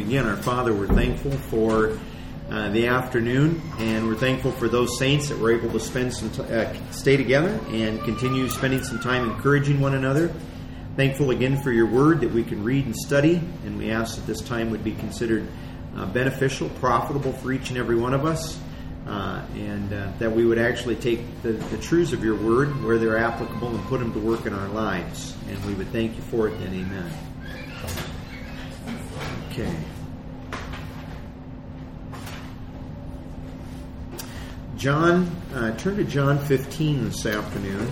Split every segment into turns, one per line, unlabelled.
again, our Father, we're thankful for the afternoon, and we're thankful for those saints that were able to spend stay together and continue spending some time encouraging one another. Thankful again for your word that we can read and study, and we ask that this time would be considered beneficial, profitable for each and every one of us, and that we would actually take the truths of your word where they're applicable and put them to work in our lives. And we would thank you for it, and amen. Okay. John, turn to John 15 this afternoon.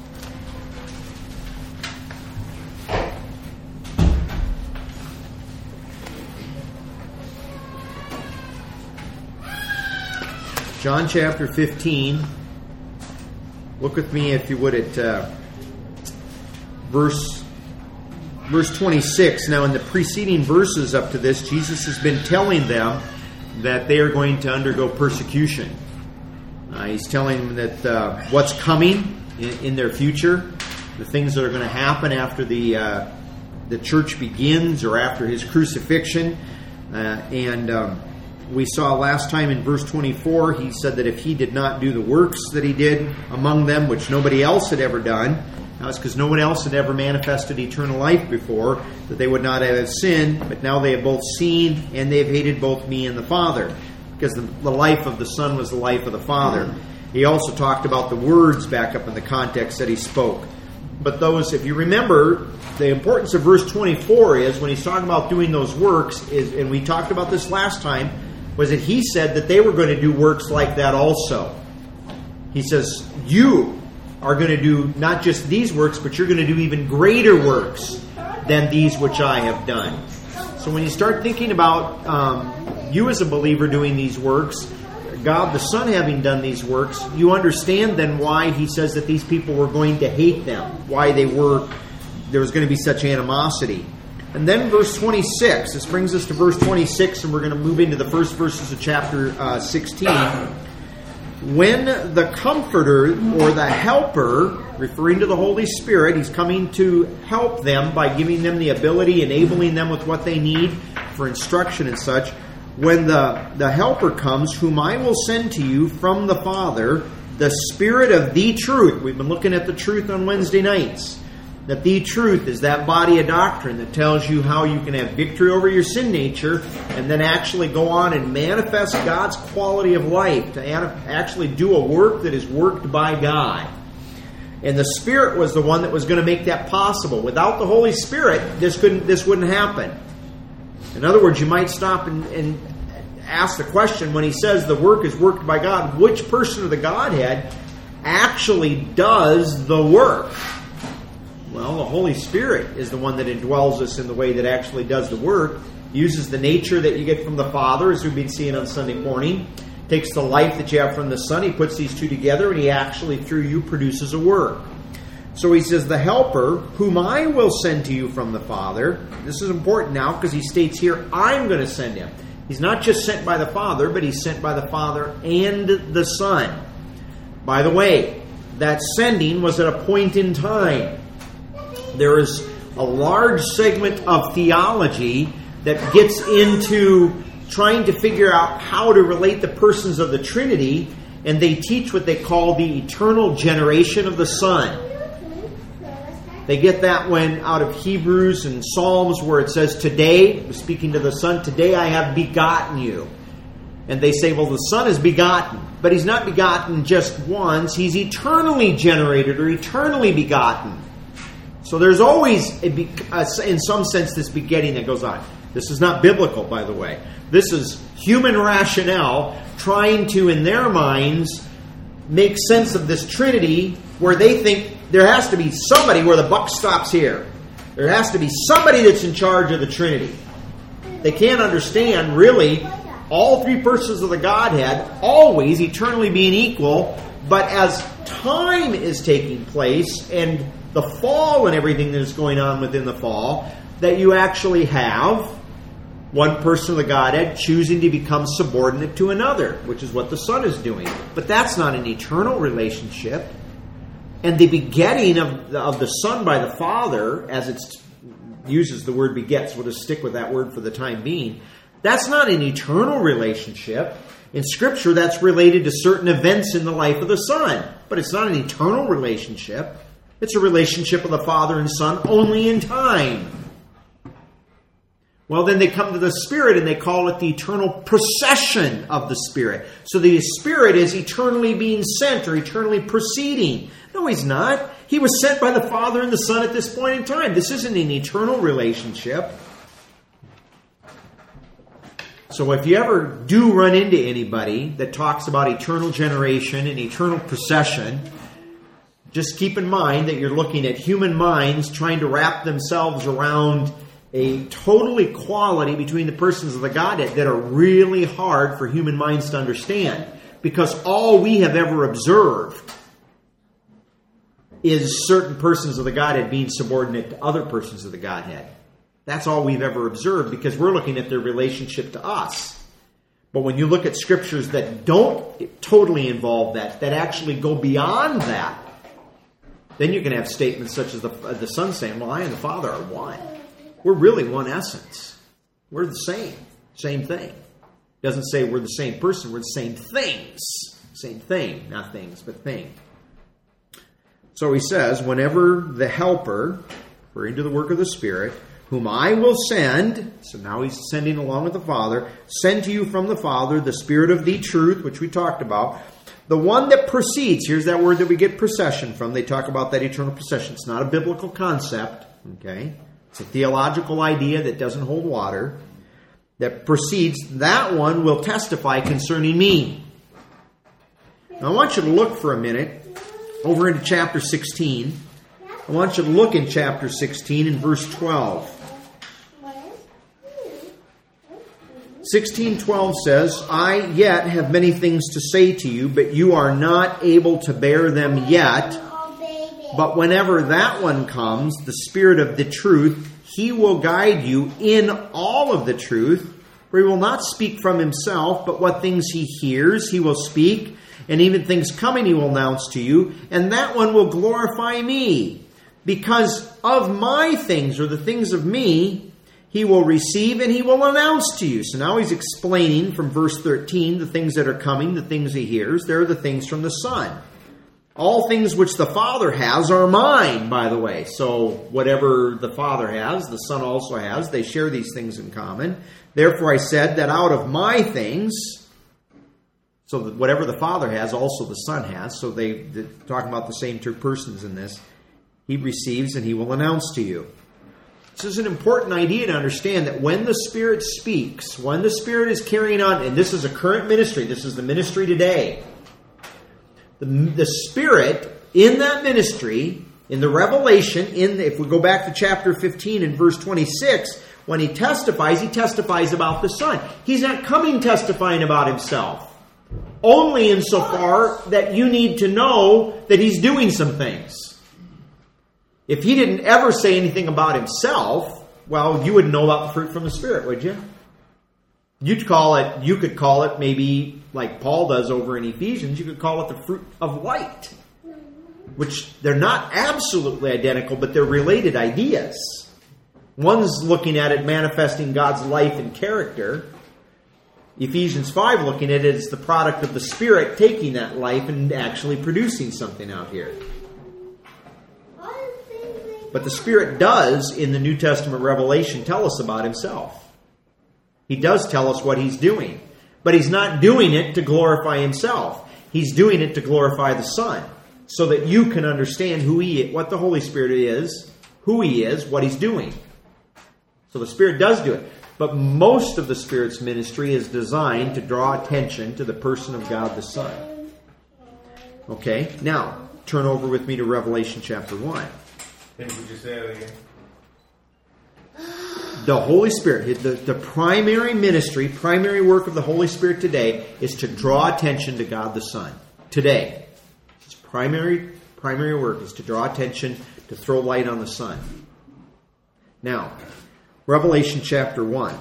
John chapter 15. Look with me, if you would, at verse 26. Now, in the preceding verses up to this, Jesus has been telling them that they are going to undergo persecution. He's telling them that what's coming in their future, the things that are going to happen after the church begins or after his crucifixion. We saw last time in verse 24, he said that if he did not do the works that he did among them, which nobody else had ever done, that's because no one else had ever manifested eternal life before, that they would not have sinned, but now they have both seen and they have hated both me and the Father, because the life of the Son was the life of the Father. He also talked about the words back up in the context that he spoke. But those, if you remember, the importance of verse 24 is when he's talking about doing those works, and we talked about this last time, was that he said that they were going to do works like that also. He says, you are going to do not just these works, but you're going to do even greater works than these which I have done. So when you start thinking about you as a believer doing these works, God the Son having done these works, you understand then why he says that these people were going to hate them, why there was going to be such animosity. And then verse 26, this brings us to verse 26, and we're going to move into the first verses of chapter 16. When the Comforter, or the Helper, referring to the Holy Spirit, he's coming to help them by giving them the ability, enabling them with what they need for instruction and such. When the Helper comes, whom I will send to you from the Father, the Spirit of the truth. We've been looking at the truth on Wednesday nights. That the truth is that body of doctrine that tells you how you can have victory over your sin nature and then actually go on and manifest God's quality of life, to actually do a work that is worked by God. And the Spirit was the one that was going to make that possible. Without the Holy Spirit, this wouldn't happen. In other words, you might stop and ask the question, when he says the work is worked by God, which person of the Godhead actually does the work? Well, the Holy Spirit is the one that indwells us in the way that actually does the work, uses the nature that you get from the Father, as we've been seeing on Sunday morning, takes the life that you have from the Son, he puts these two together, and he actually, through you, produces a work. So he says, the Helper, whom I will send to you from the Father. This is important now, because he states here, I'm going to send him. He's not just sent by the Father, but he's sent by the Father and the Son. By the way, that sending was at a point in time. There is a large segment of theology that gets into trying to figure out how to relate the persons of the Trinity, and they teach what they call the eternal generation of the Son. They get that out of Hebrews and Psalms, where it says, today, speaking to the Son, today I have begotten you. And they say, well, the Son is begotten. But he's not begotten just once. He's eternally generated or eternally begotten. So there's always, in some sense, this begetting that goes on. This is not biblical, by the way. This is human rationale trying to, in their minds, make sense of this Trinity, where they think there has to be somebody where the buck stops here. There has to be somebody that's in charge of the Trinity. They can't understand, really, all three persons of the Godhead always eternally being equal, but as time is taking place and the fall and everything that is going on within the fall, that you actually have one person of the Godhead choosing to become subordinate to another, which is what the Son is doing. But that's not an eternal relationship. And the begetting of the Son by the Father, as it uses the word begets, we'll just stick with that word for the time being, That's not an eternal relationship. In Scripture, that's related to certain events in the life of the Son. But it's not an eternal relationship. It's a relationship of the Father and Son only in time. Well, then they come to the Spirit and they call it the eternal procession of the Spirit. So the Spirit is eternally being sent or eternally proceeding. No, He's not. He was sent by the Father and the Son at this point in time. This isn't an eternal relationship. So if you ever do run into anybody that talks about eternal generation and eternal procession, just keep in mind that you're looking at human minds trying to wrap themselves around a total equality between the persons of the Godhead that are really hard for human minds to understand. Because all we have ever observed is certain persons of the Godhead being subordinate to other persons of the Godhead. That's all we've ever observed because we're looking at their relationship to us. But when you look at scriptures that don't totally involve that, that actually go beyond that, then you can have statements such as the Son saying, well, I and the Father are one. We're really one essence. We're the same thing. It doesn't say we're the same person, we're the same things. Same thing, not things, but thing. So he says, whenever the Helper, referring to the work of the Spirit, whom I will send, so now he's sending along with the Father, send to you from the Father the Spirit of the truth, which we talked about, the one that proceeds. Here's that word that we get procession from. They talk about that eternal procession. It's not a biblical concept, okay? It's a theological idea that doesn't hold water. That proceeds, that one will testify concerning me. Now I want you to look for a minute over into chapter 16. I want you to look in chapter 16 in verse 12. 16:12 says, I yet have many things to say to you, but you are not able to bear them yet. But whenever that one comes, the Spirit of the truth, He will guide you in all of the truth, for He will not speak from Himself, but what things He hears, He will speak, and even things coming He will announce to you, and that one will glorify me. Because of my things, or the things of me, He will receive and He will announce to you. So now he's explaining from verse 13 the things that are coming, the things He hears. They're the things from the Son. All things which the Father has are mine, by the way. So whatever the Father has, the Son also has. They share these things in common. Therefore I said that out of my things, so that whatever the Father has, also the Son has. So they're talking about the same two persons in this. He receives and He will announce to you. This is an important idea to understand that when the Spirit speaks, when the Spirit is carrying on, and this is a current ministry, this is the ministry today. The Spirit in that ministry, in the revelation, if we go back to chapter 15 and verse 26, when He testifies about the Son. He's not coming testifying about Himself. Only insofar that you need to know that He's doing some things. If He didn't ever say anything about Himself, well, you wouldn't know about the fruit from the Spirit, would you? You could call it maybe like Paul does over in Ephesians, you could call it the fruit of light. Which they're not absolutely identical, but they're related ideas. One's looking at it manifesting God's life and character. Ephesians 5 looking at it as the product of the Spirit taking that life and actually producing something out here. But the Spirit does, in the New Testament revelation, tell us about Himself. He does tell us what He's doing. But He's not doing it to glorify Himself. He's doing it to glorify the Son. So that you can understand who He is, what the Holy Spirit is, who He is, what He's doing. So the Spirit does do it. But most of the Spirit's ministry is designed to draw attention to the person of God the Son. Okay, now, turn over with me to Revelation chapter 1.
Can you just say that again?
The Holy Spirit, the primary ministry, primary work of the Holy Spirit today is to draw attention to God the Son. Today. His primary work is to draw attention, to throw light on the Son. Now, Revelation chapter 1.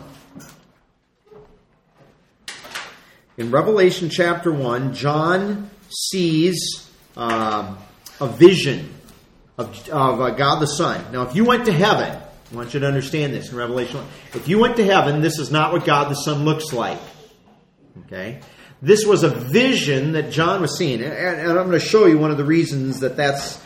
In Revelation chapter 1, John sees a vision of God the Son. Now, if you went to heaven, I want you to understand this in Revelation. If you went to heaven, this is not what God the Son looks like. Okay? This was a vision that John was seeing. And I'm going to show you one of the reasons that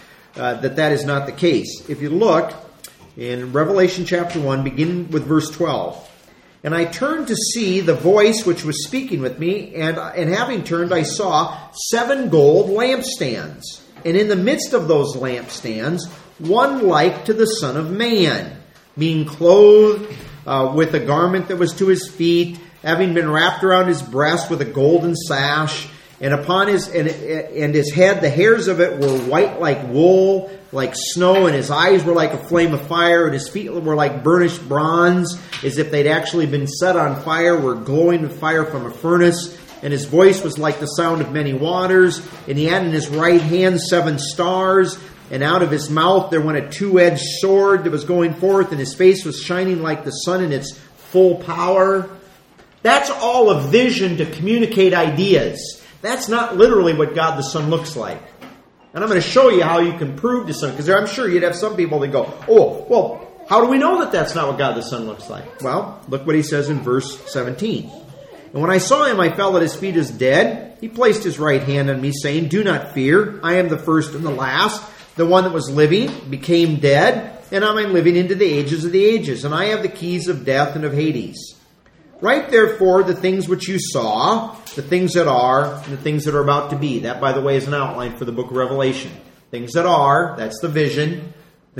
that is not the case. If you look in Revelation chapter 1, begin with verse 12. And I turned to see the voice which was speaking with me, and having turned, I saw 7 gold lampstands. And in the midst of those lampstands, one like to the Son of Man, being clothed with a garment that was to his feet, having been wrapped around his breast with a golden sash, and upon his head the hairs of it were white like wool, like snow, and his eyes were like a flame of fire, and his feet were like burnished bronze, as if they'd actually been set on fire, were glowing with fire from a furnace. And his voice was like the sound of many waters, and he had in his right hand 7 stars, and out of his mouth there went a 2-edged sword that was going forth, and his face was shining like the sun in its full power. That's all a vision to communicate ideas. That's not literally what God the Son looks like. And I'm going to show you how you can prove to some, because I'm sure you'd have some people that go, oh, well, how do we know that that's not what God the Son looks like? Well, look what he says in verse 17. And when I saw him, I fell at his feet as dead. He placed his right hand on me, saying, do not fear. I am the first and the last. The one that was living became dead, and I am living into the ages of the ages. And I have the keys of death and of Hades. Write therefore the things which you saw, the things that are, and the things that are about to be. That, by the way, is an outline for the book of Revelation. Things that are, that's the vision. The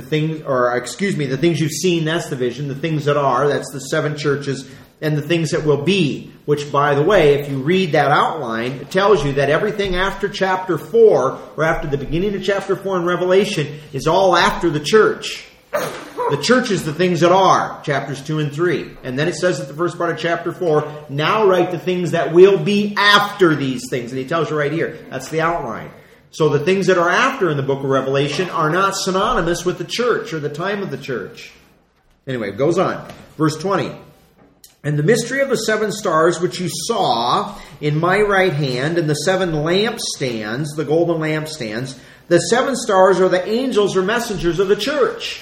things you've seen, that's the vision. The things that are, that's the 7 churches. And the things that will be, which, by the way, if you read that outline, it tells you that everything after chapter 4, or after the beginning of chapter 4 in Revelation, is all after the church. The church is the things that are, chapters 2 and 3. And then it says at the first part of chapter 4, now write the things that will be after these things. And he tells you right here, that's the outline. So the things that are after in the book of Revelation are not synonymous with the church or the time of the church. Anyway, it goes on. Verse 20. And the mystery of the 7 stars which you saw in my right hand, and the 7 lampstands, the golden lampstands, the 7 stars are the angels or messengers of the church.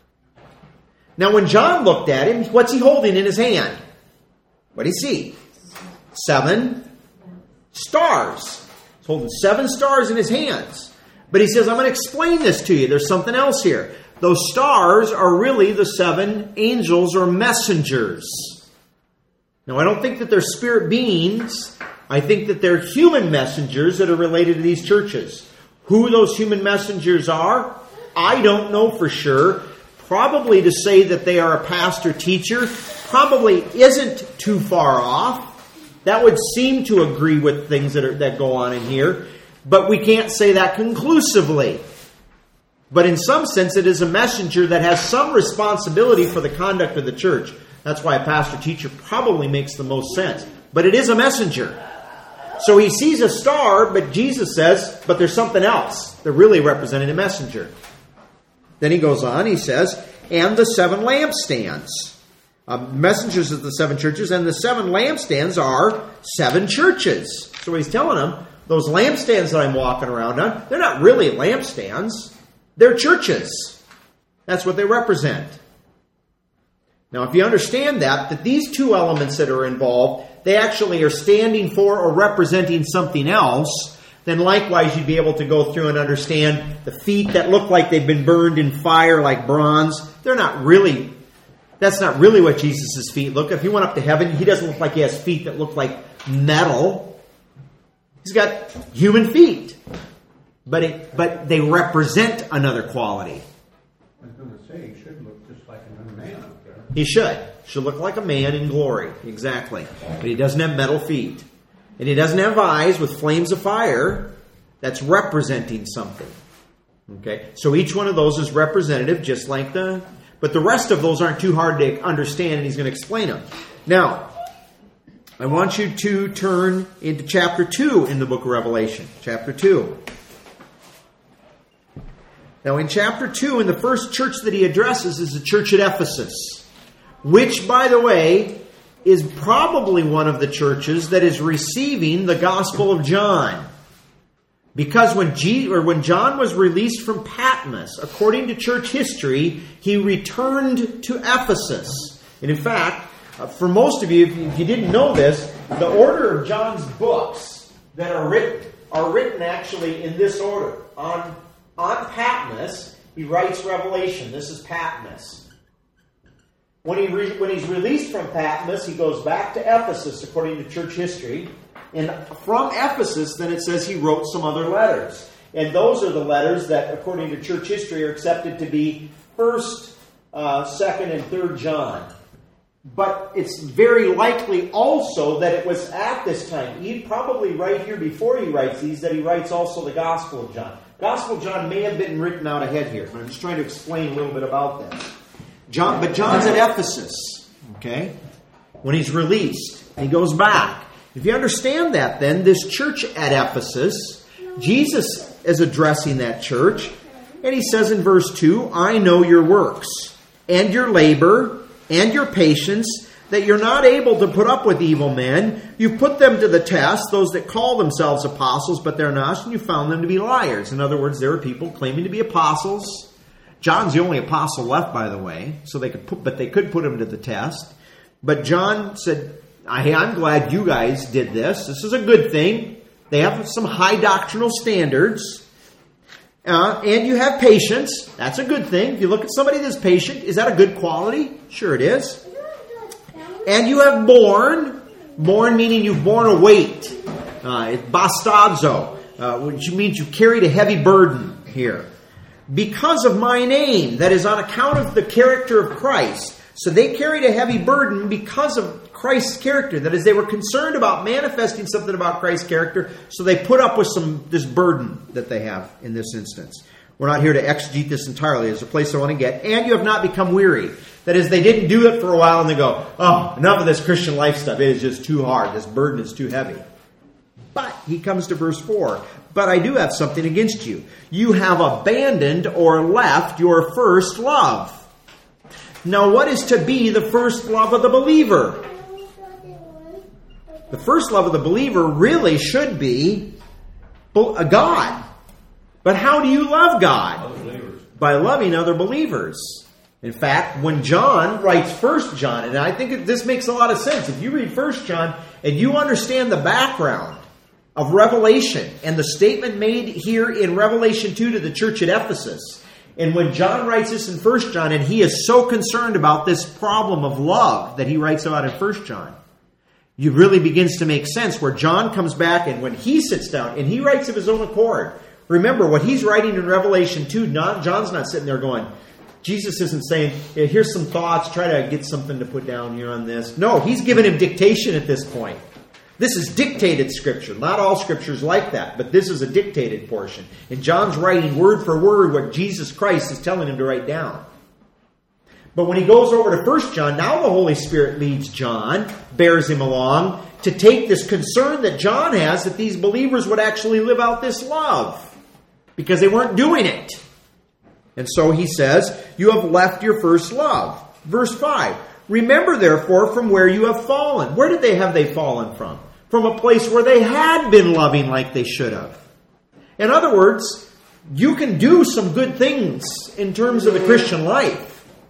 Now when John looked at him, what's he holding in his hand? What do you see? 7 stars. He's holding 7 stars in his hands. But he says, I'm going to explain this to you. There's something else here. Those stars are really the 7 angels or messengers. Now, I don't think that they're spirit beings. I think that they're human messengers that are related to these churches. Who those human messengers are, I don't know for sure. Probably to say that they are a pastor teacher probably isn't too far off. That would seem to agree with things that go on in here. But we can't say that conclusively. But in some sense, it is a messenger that has some responsibility for the conduct of the church. That's why a pastor-teacher probably makes the most sense. But it is a messenger. So he sees a star, but Jesus says, but there's something else. They're really representing a messenger. Then he goes on, he says, and the 7 lampstands. Messengers of the 7 churches, and the 7 lampstands are 7 churches. So he's telling them, those lampstands that I'm walking around on, they're not really lampstands. They're churches. That's what they represent. Now, if you understand that these 2 elements that are involved, they actually are standing for or representing something else, then likewise you'd be able to go through and understand the feet that look like they've been burned in fire like bronze. That's not really what Jesus' feet look. If he went up to heaven, he doesn't look like he has feet that look like metal. He's got human feet. But they represent another quality.
I was going to say, he should look just like another man up there.
He should look like a man in glory. Exactly. But he doesn't have metal feet. And he doesn't have eyes with flames of fire. That's representing something. Okay? So each one of those is representative, just like but the rest of those aren't too hard to understand, and he's going to explain them. Now, I want you to turn into chapter 2 in the book of Revelation. Chapter 2. Now, in chapter 2, in the first church that he addresses is the church at Ephesus, which, by the way, is probably one of the churches that is receiving the Gospel of John. Because when John was released from Patmos, according to church history, he returned to Ephesus. And in fact, for most of you, if you didn't know this, the order of John's books that are written actually in this order. On Patmos, he writes Revelation. This is Patmos. When he's released from Patmos, he goes back to Ephesus, according to church history. And from Ephesus, then it says he wrote some other letters. And those are the letters that, according to church history, are accepted to be 1st, 2nd, and 3rd John. But it's very likely also that it was at this time, probably right here before he writes these, that he writes also the Gospel of John. Gospel of John may have been written out ahead here, but I'm just trying to explain a little bit about that. But John's at Ephesus, okay? When he's released, he goes back. If you understand that, then, this church at Ephesus, Jesus is addressing that church, and he says in verse 2, I know your works, and your labor, and your patience, that you're not able to put up with evil men. You've put them to the test, those that call themselves apostles, but they're not, and you found them to be liars. In other words, there are people claiming to be apostles. John's the only apostle left, by the way, so they could put him to the test. But John said, hey, I'm glad you guys did this. This is a good thing. They have some high doctrinal standards. And you have patience. That's a good thing. If you look at somebody that's patient, is that a good quality? Sure it is. And you have borne meaning you've borne a weight. Bastazo, which means you carried a heavy burden here. Because of my name, that is on account of the character of Christ. So they carried a heavy burden because of Christ's character. That is, they were concerned about manifesting something about Christ's character, so they put up with this burden that they have in this instance. We're not here to exegete this entirely. There's a place I want to get. And you have not become weary. That is, they didn't do it for a while and they go, oh, enough of this Christian life stuff. It is just too hard. This burden is too heavy. But he comes to verse 4. But I do have something against you. You have abandoned or left your first love. Now, what is to be the first love of the believer? The first love of the believer really should be a God. But how do you love God? By loving other believers. In fact, when John writes 1 John, and I think this makes a lot of sense. If you read 1 John and you understand the background of Revelation and the statement made here in Revelation 2 to the church at Ephesus, and when John writes this in 1 John, and he is so concerned about this problem of love that he writes about in 1 John, it really begins to make sense where John comes back and when he sits down and he writes of his own accord. Remember, what he's writing in Revelation 2, John's not sitting there going, Jesus isn't saying, here's some thoughts, try to get something to put down here on this. No, he's giving him dictation at this point. This is dictated Scripture. Not all Scripture is like that, but this is a dictated portion. And John's writing word for word what Jesus Christ is telling him to write down. But when he goes over to 1 John, now the Holy Spirit leads John, bears him along, to take this concern that John has that these believers would actually live out this love. Because they weren't doing it. And so he says, you have left your first love. Verse 5. Remember, therefore, from where you have fallen. Where did they fallen from? From a place where they had been loving like they should have. In other words, you can do some good things in terms of the Christian life.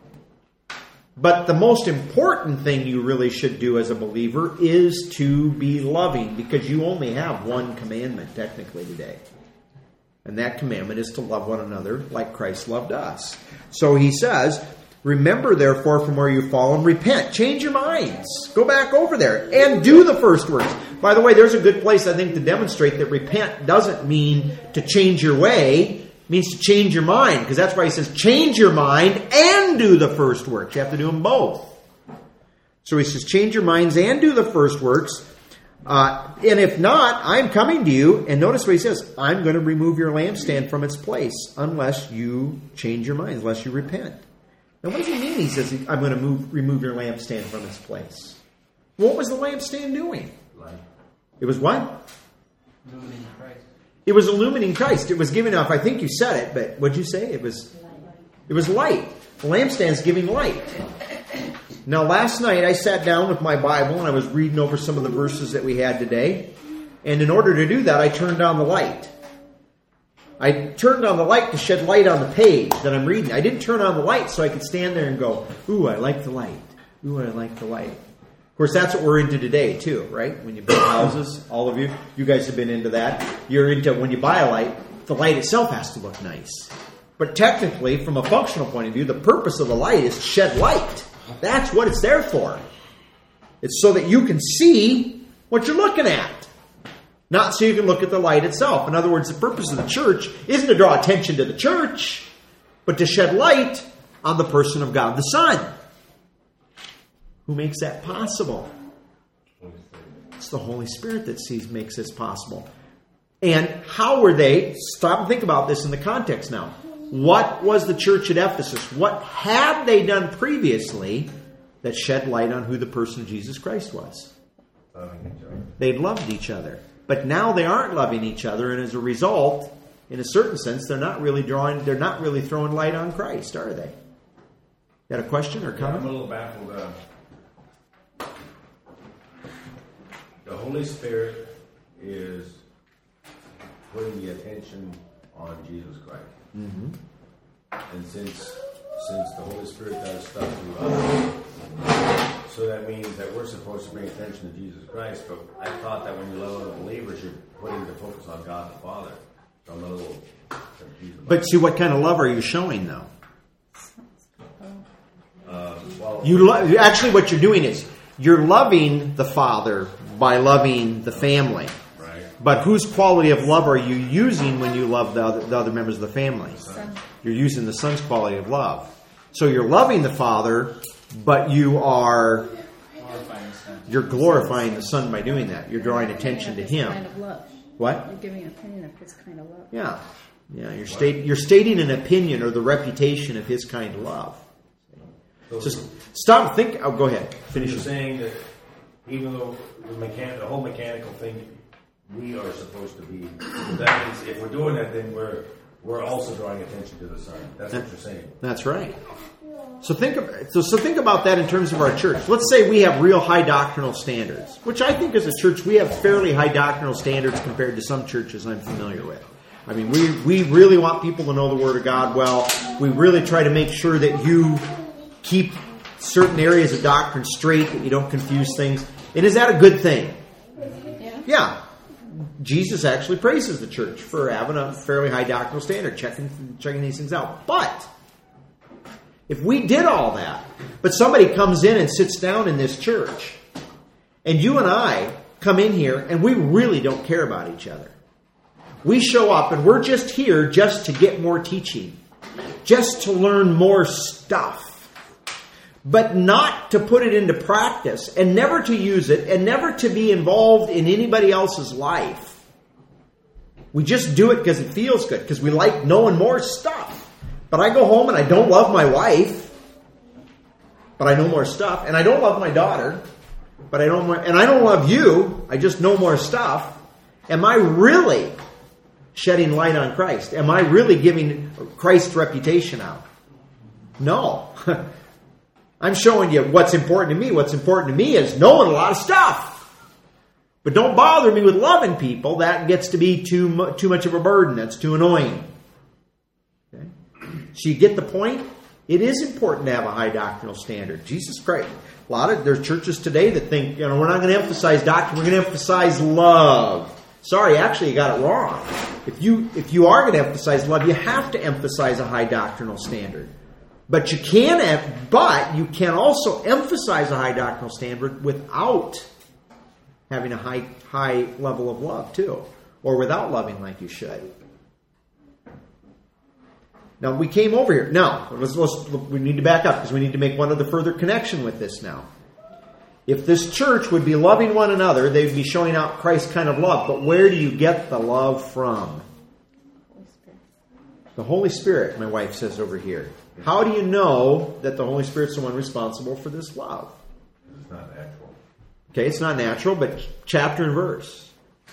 But the most important thing you really should do as a believer is to be loving, because you only have one commandment technically today. And that commandment is to love one another like Christ loved us. So he says, remember, therefore, from where you've fallen, repent. Change your minds. Go back over there and do the first works. By the way, there's a good place, I think, to demonstrate that repent doesn't mean to change your way. It means to change your mind. Because that's why he says, change your mind and do the first works. You have to do them both. So he says, change your minds and do the first works. And if not, I'm coming to you. And notice what he says, I'm going to remove your lampstand from its place unless you change your minds, unless you repent. Now, what does he mean? He says, I'm going to remove your lampstand from its place. What was the lampstand doing?
Light.
It was what?
Illuminating Christ.
It was illuminating Christ. It was giving off, I think you said it, but what'd you say? It was light. The lampstand's giving light. Now, last night I sat down with my Bible and I was reading over some of the verses that we had today. And in order to do that, I turned on the light. I turned on the light to shed light on the page that I'm reading. I didn't turn on the light so I could stand there and go, ooh, I like the light. Ooh, I like the light. Of course, that's what we're into today, too, right? When you build houses, all of you guys have been into that. You're into, when you buy a light, the light itself has to look nice. But technically, from a functional point of view, the purpose of the light is to shed light. That's what it's there for. It's so that you can see what you're looking at. Not so you can look at the light itself. In other words, the purpose of the church isn't to draw attention to the church, but to shed light on the person of God the Son. Who makes that possible? It's the Holy Spirit that makes this possible. And how were they? Stop and think about this in the context now. What was the church at Ephesus? What had they done previously that shed light on who the person of Jesus Christ was? They'd loved each other. But now they aren't loving each other, and as a result, in a certain sense, they're not really throwing light on Christ, are they? Got a question or comment?
I'm a little baffled. The Holy Spirit is putting the attention on Jesus Christ. Mm-hmm. And since the Holy Spirit does stuff through us, so that means that we're supposed to bring attention to Jesus Christ, but I thought that when you love other believers, you're putting the focus on God the Father. So I'm a little confused.
But see, what kind of love are you showing, though? Actually, what you're doing is you're loving the Father by loving the family.
Right.
But whose quality of love are you using when you love the other members of the family?
Son.
You're using the Son's quality of love. So you're loving the Father, but you're glorifying the Son by doing that. You're drawing attention to Him.
Kind of love.
What?
You're giving an opinion of His kind of love.
Yeah. You're stating an opinion or the reputation of His kind of love. Just stop and think. Oh, go ahead. Finish.
You're saying that even though the whole mechanical thing, we are supposed to be. That means if we're doing that, then we're also drawing attention to the Son. That's what you're saying.
That's right. So think about that in terms of our church. Let's say we have real high doctrinal standards, which I think as a church we have fairly high doctrinal standards compared to some churches I'm familiar with. I mean, we really want people to know the Word of God well. We really try to make sure that you keep certain areas of doctrine straight, that you don't confuse things. And is that a good thing? Yeah. Jesus actually praises the church for having a fairly high doctrinal standard, checking these things out. But if we did all that, but somebody comes in and sits down in this church, and you and I come in here and we really don't care about each other. We show up and we're just here just to get more teaching, just to learn more stuff, but not to put it into practice and never to use it and never to be involved in anybody else's life. We just do it because it feels good, because we like knowing more stuff. But I go home and I don't love my wife, but I know more stuff. And I don't love my daughter, but I don't love you. I just know more stuff. Am I really shedding light on Christ? Am I really giving Christ's reputation out? No. I'm showing you what's important to me. What's important to me is knowing a lot of stuff. But don't bother me with loving people. That gets to be too much of a burden. That's too annoying. Okay? So you get the point? It is important to have a high doctrinal standard. Jesus Christ. There's churches today that think, we're not going to emphasize doctrine. We're going to emphasize love. Sorry, actually, you got it wrong. If you are going to emphasize love, you have to emphasize a high doctrinal standard. But you can also emphasize a high doctrinal standard without having a high level of love too, or without loving like you should. Now we came over here. Now we need to back up because we need to make one other further connection with this now. If this church would be loving one another, they'd be showing out Christ's kind of love. But where do you get the love from? The Holy Spirit, my wife says over here. How do you know that the Holy Spirit's the one responsible for this love?
It's not natural.
Okay, it's not natural, but chapter and verse.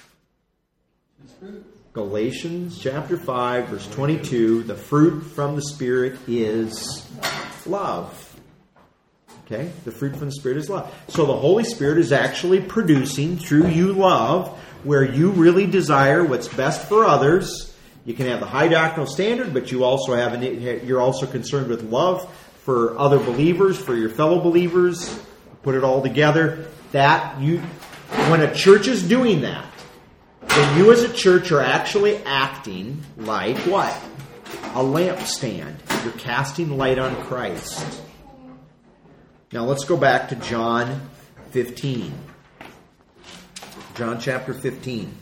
Galatians chapter 5, verse 22. The fruit from the Spirit is love. Okay, the fruit from the Spirit is love. So the Holy Spirit is actually producing through you love, where you really desire what's best for others. You can have the high doctrinal standard, but you're also concerned with love for other believers, for your fellow believers. Put it all together. When a church is doing that, then you as a church are actually acting like what? A lampstand. You're casting light on Christ. Now let's go back to John 15. John chapter 15.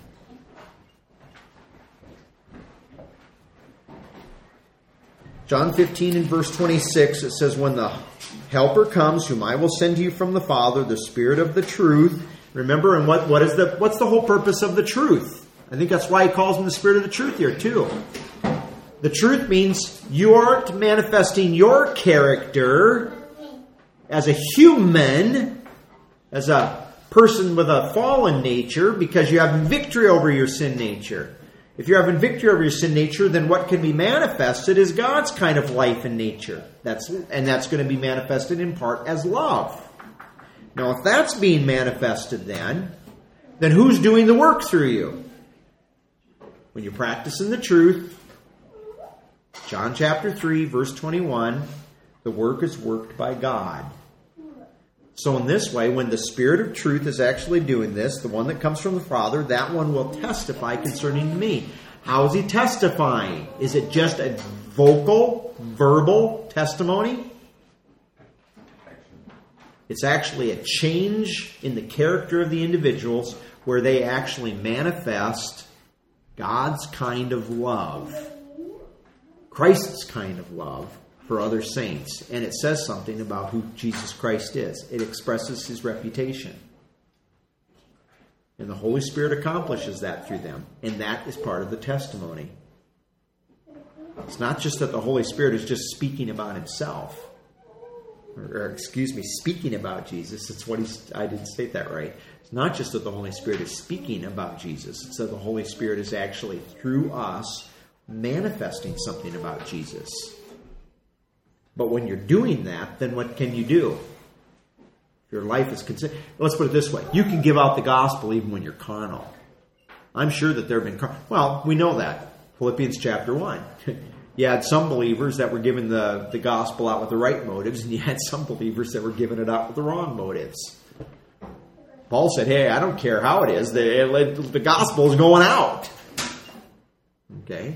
John 15 and verse 26, it says, when the Helper comes, whom I will send to you from the Father, the Spirit of the truth. Remember, and what's the whole purpose of the truth? I think that's why he calls him the Spirit of the truth here too. The truth means you aren't manifesting your character as a human, as a person with a fallen nature, because you have victory over your sin nature. If you're having victory over your sin nature, then what can be manifested is God's kind of life and nature. That's going to be manifested in part as love. Now, if that's being manifested then who's doing the work through you? When you're practicing the truth, John chapter 3, verse 21, the work is worked by God. So in this way, when the Spirit of truth is actually doing this, the one that comes from the Father, that one will testify concerning me. How is he testifying? Is it just a verbal testimony? It's actually a change in the character of the individuals where they actually manifest God's kind of love, Christ's kind of love for other saints. And it says something about who Jesus Christ is. It expresses his reputation. And the Holy Spirit accomplishes that through them. And that is part of the testimony. It's not just that the Holy Spirit is just speaking about himself. Speaking about Jesus. I didn't state that right. It's not just that the Holy Spirit is speaking about Jesus. It's that the Holy Spirit is actually, through us, manifesting something about Jesus. But when you're doing that, then what can you do? Your life is considered. Let's put it this way. You can give out the gospel even when you're carnal. I'm sure that there have been... Well, we know that. Philippians chapter 1. You had some believers that were giving the gospel out with the right motives, and you had some believers that were giving it out with the wrong motives. Paul said, hey, I don't care how it is. The gospel is going out. Okay?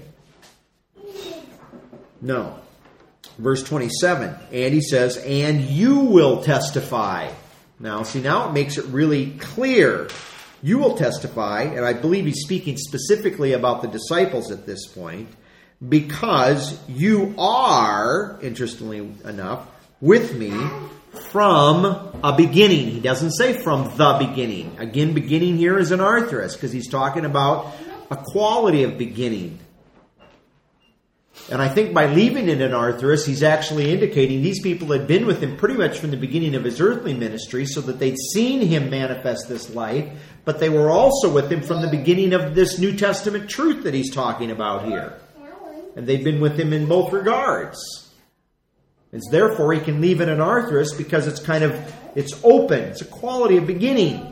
No. Verse 27, and he says, and you will testify. Now it makes it really clear. You will testify, and I believe he's speaking specifically about the disciples at this point, because you are, interestingly enough, with me from a beginning. He doesn't say from the beginning. Again, beginning here is an arthrus, because he's talking about a quality of beginning. And I think by leaving it in arthrus, he's actually indicating these people had been with him pretty much from the beginning of his earthly ministry, so that they'd seen him manifest this life, but they were also with him from the beginning of this New Testament truth that he's talking about here. And they've been with him in both regards. And therefore he can leave it in arthrus because it's open. It's a quality of beginning.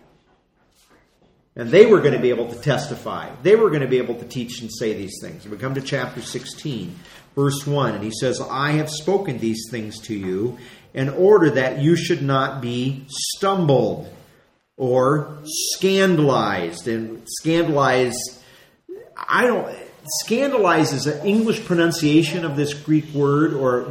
And they were going to be able to testify. They were going to be able to teach and say these things. We come to chapter 16, verse 1, and he says, I have spoken these things to you in order that you should not be stumbled or scandalized. And scandalized is an English pronunciation of this Greek word, or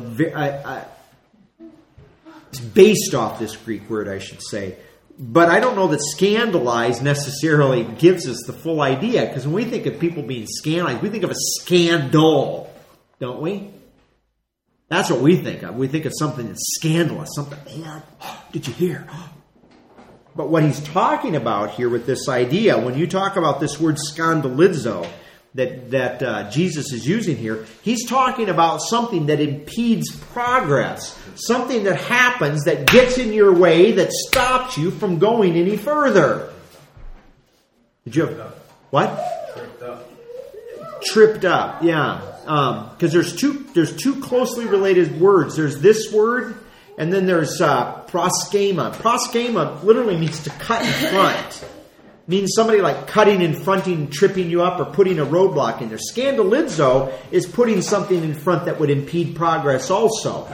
it's based off this Greek word, I should say. But I don't know that scandalize necessarily gives us the full idea, because when we think of people being scandalized, we think of a scandal, don't we? That's what we think of. We think of something that's scandalous, something horrible. Did you hear? But what he's talking about here with this idea, when you talk about this word scandalizo that Jesus is using here, he's talking about something that impedes progress, something that happens that gets in your way, that stops you from going any further. Did you have what? Tripped up, yeah. Because there's two closely related words. There's this word, and then there's proskema. Proskema literally means to cut in front. means somebody like cutting in front and tripping you up or putting a roadblock in there. Scandalizo is putting something in front that would impede progress also.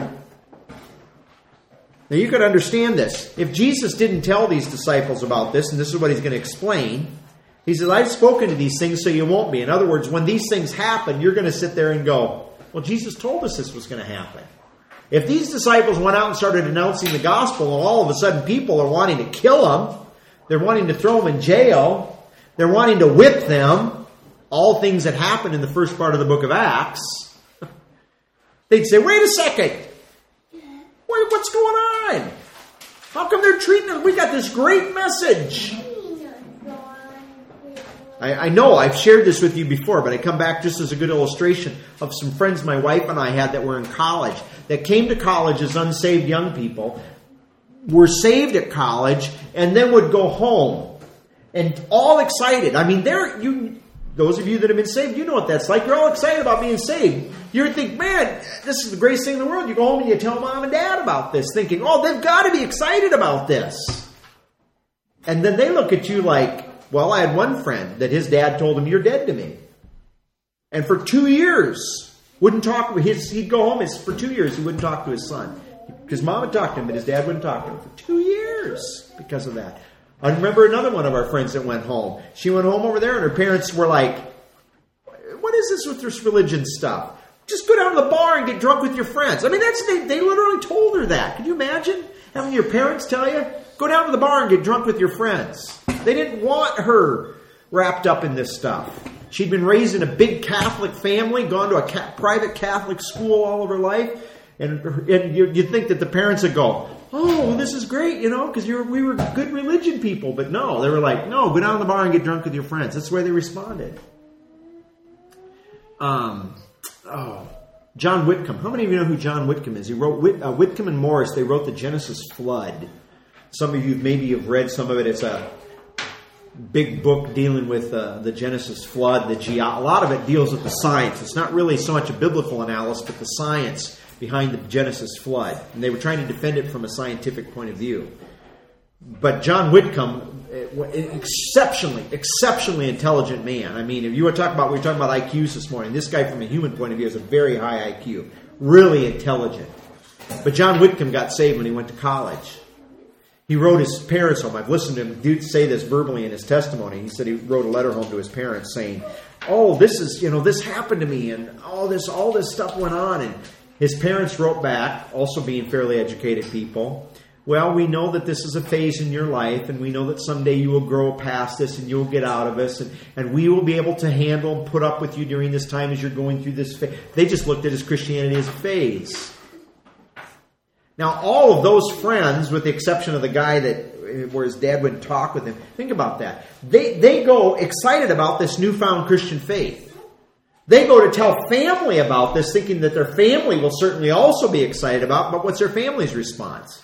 Now you can understand this. If Jesus didn't tell these disciples about this, and this is what he's going to explain, he says, I've spoken to these things so you won't be. In other words, when these things happen, you're going to sit there and go, well, Jesus told us this was going to happen. If these disciples went out and started announcing the gospel, and all of a sudden people are wanting to kill them, they're wanting to throw them in jail, they're wanting to whip them, all things that happened in the first part of the book of Acts, they'd say, wait a second. What's going on? How come they're treating us? We got this great message. I know I've shared this with you before, but I come back just as a good illustration of some friends my wife and I had that were in college, that came to college as unsaved young people, were saved at college, and then would go home. And all excited. I mean, those of you that have been saved, you know what that's like. You're all excited about being saved. You think, man, this is the greatest thing in the world. You go home and you tell mom and dad about this, thinking, oh, they've got to be excited about this. And then they look at you like, well, I had one friend that his dad told him, you're dead to me. And for 2 years, wouldn't talk. He'd go home. For 2 years, he wouldn't talk to his son. His mom would talk to him, but his dad wouldn't talk to him for 2 years because of that. I remember another one of our friends that went home. She went home over there, and her parents were like, what is this with this religion stuff? Just go down to the bar and get drunk with your friends. I mean, they literally told her that. Can you imagine having your parents tell you, go down to the bar and get drunk with your friends? They didn't want her wrapped up in this stuff. She'd been raised in a big Catholic family, gone to a private Catholic school all of her life, and you'd think that the parents would go, oh, well, this is great, because we were good religion people. But no, they were like, no, go down to the bar and get drunk with your friends. That's the way they responded. John Whitcomb. How many of you know who John Whitcomb is? He wrote Whitcomb and Morris. They wrote the Genesis flood. Some of you maybe have read some of it. It's a big book dealing with the Genesis flood. A lot of it deals with the science. It's not really so much a biblical analysis, but the science behind the Genesis flood. And they were trying to defend it from a scientific point of view. But John Whitcomb, exceptionally intelligent man. I mean, if you were talking about, we were talking about IQs this morning. This guy, from a human point of view, has a very high IQ. Really intelligent. But John Whitcomb got saved when he went to college. He wrote his parents home. I've listened to him say this verbally in his testimony. He said he wrote a letter home to his parents saying, oh, this happened to me, and all this stuff went on. And his parents wrote back, also being fairly educated people, well, we know that this is a phase in your life, and we know that someday you will grow past this and you'll get out of this, and we will be able to handle and put up with you during this time as you're going through this phase. They just looked at his Christianity as a phase. Now, all of those friends, with the exception of the guy where his dad wouldn't talk with him, think about that. They go excited about this newfound Christian faith. They go to tell family about this, thinking that their family will certainly also be excited about, but what's their family's response?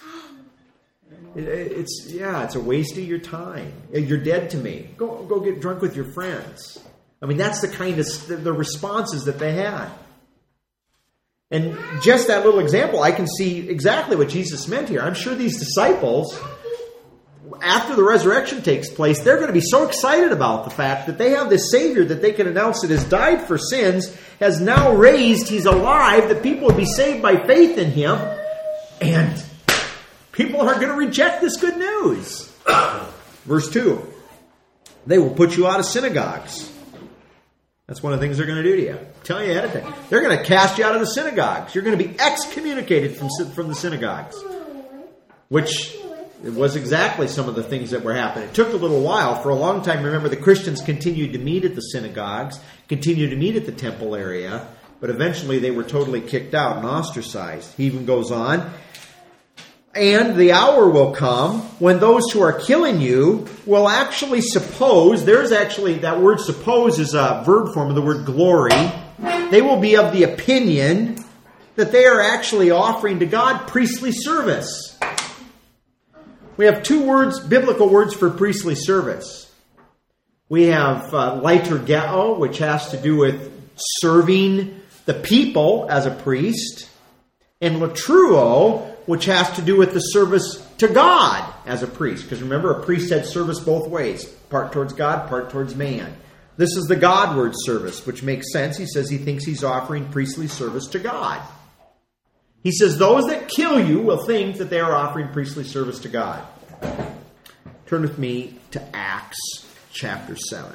It's a waste of your time. You're dead to me. Go get drunk with your friends. I mean, that's the kind of the responses that they had. And just that little example, I can see exactly what Jesus meant here. I'm sure these disciples, after the resurrection takes place, they're going to be so excited about the fact that they have this Savior that they can announce that has died for sins, has now raised, He's alive, that people would be saved by faith in Him, and people are going to reject this good news. Verse 2, they will put you out of synagogues. That's one of the things they're going to do to you. I'm telling you ahead of time. They're going to cast you out of the synagogues. You're going to be excommunicated from the synagogues. Which it was exactly some of the things that were happening. It took a little while. For a long time, remember, the Christians continued to meet at the synagogues, continued to meet at the temple area, but eventually they were totally kicked out and ostracized. He even goes on, and the hour will come when those who are killing you will actually suppose, there's actually, that word suppose is a verb form of the word glory. They will be of the opinion that they are actually offering to God priestly service. We have two words, biblical words for priestly service. We have liturgeo, which has to do with serving the people as a priest, and latruo, which has to do with the service to God as a priest. Because remember, a priest had service both ways, part towards God, part towards man. This is the Godward service, which makes sense. He says he thinks he's offering priestly service to God. He says those that kill you will think that they are offering priestly service to God. Turn with me to Acts chapter 7.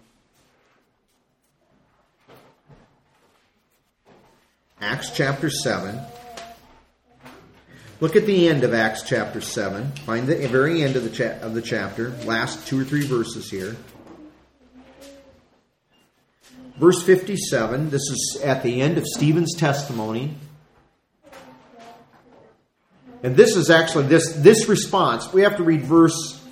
Acts chapter 7. Look at the end of Acts chapter 7. Find the very end of the chapter. Last 2 or 3 verses here. Verse 57. This is at the end of Stephen's testimony. And this is actually this response. We have to read verse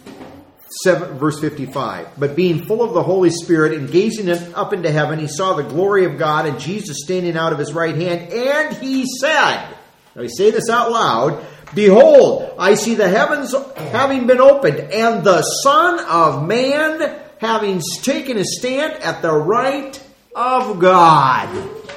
55. But being full of the Holy Spirit and gazing up into heaven, he saw the glory of God and Jesus standing out of his right hand. And he said, now he's saying this out loud, behold, I see the heavens having been opened, and the Son of Man having taken his stand at the right of God.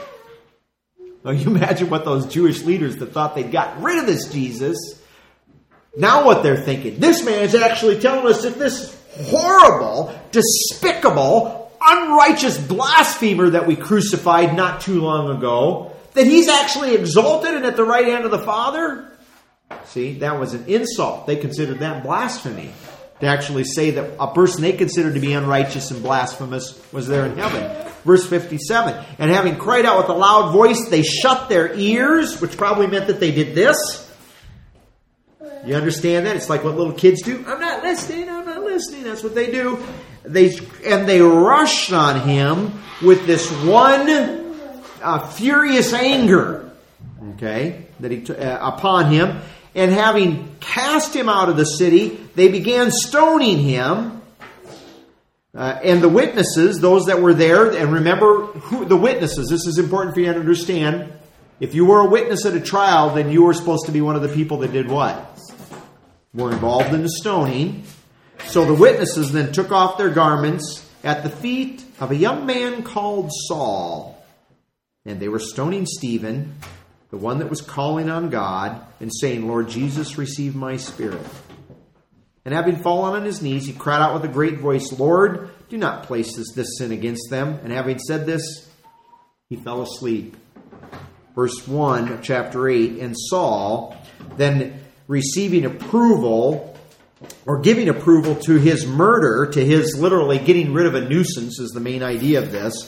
Now you imagine what those Jewish leaders that thought they'd gotten rid of this Jesus, now what they're thinking. This man is actually telling us that this horrible, despicable, unrighteous blasphemer that we crucified not too long ago, that he's actually exalted and at the right hand of the Father? See, that was an insult. They considered that blasphemy. To actually say that a person they considered to be unrighteous and blasphemous was there in heaven. Verse 57, and having cried out with a loud voice, they shut their ears, which probably meant that they did this. You understand that? It's like what little kids do. I'm not listening. That's what they do. They rushed on him with this one furious anger, okay, that he upon him. And having cast him out of the city, they began stoning him. And the witnesses, those that were there, and remember the witnesses, this is important for you to understand. If you were a witness at a trial, then you were supposed to be one of the people that did what? Were involved in the stoning. So the witnesses then took off their garments at the feet of a young man called Saul. And they were stoning Stephen, the one that was calling on God and saying, Lord Jesus, receive my spirit. And having fallen on his knees, he cried out with a great voice, Lord, do not place this sin against them. And having said this, he fell asleep. Verse 1 of chapter 8, and Saul, then receiving approval, or giving approval to his murder, to his literally getting rid of a nuisance is the main idea of this.